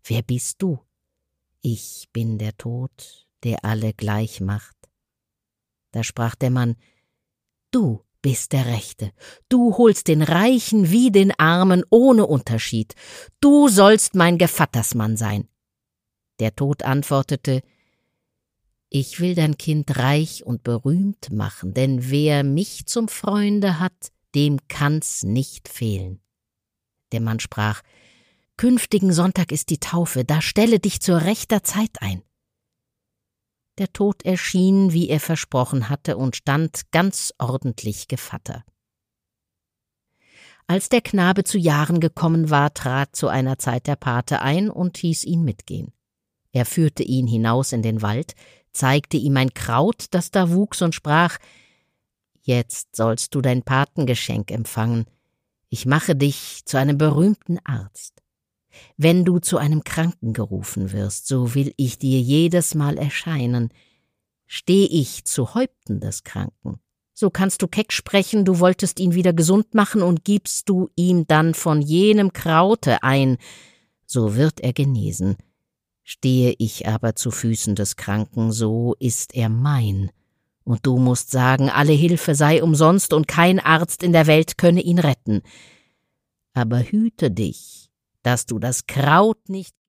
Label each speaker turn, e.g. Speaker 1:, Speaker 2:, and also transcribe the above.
Speaker 1: »Wer bist du?« »Ich bin der Tod, der alle gleich macht.« Da sprach der Mann: »Du bist der Rechte, du holst den Reichen wie den Armen ohne Unterschied, du sollst mein Gevattersmann sein.« Der Tod antwortete: »Ich will dein Kind reich und berühmt machen, denn wer mich zum Freunde hat, dem kann's nicht fehlen.« Der Mann sprach: »Künftigen Sonntag ist die Taufe, da stelle dich zur rechter Zeit ein.« Der Tod erschien, wie er versprochen hatte, und stand ganz ordentlich Gevatter. Als der Knabe zu Jahren gekommen war, trat zu einer Zeit der Pate ein und hieß ihn mitgehen. Er führte ihn hinaus in den Wald, zeigte ihm ein Kraut, das da wuchs, und sprach: »Jetzt sollst du dein Patengeschenk empfangen. Ich mache dich zu einem berühmten Arzt. Wenn du zu einem Kranken gerufen wirst, so will ich dir jedes Mal erscheinen. Steh ich zu Häupten des Kranken, so kannst du keck sprechen, du wolltest ihn wieder gesund machen, und gibst du ihm dann von jenem Kraute ein, so wird er genesen. Stehe ich aber zu Füßen des Kranken, so ist er mein. Und du musst sagen, alle Hilfe sei umsonst und kein Arzt in der Welt könne ihn retten. Aber hüte dich, dass du das Kraut nicht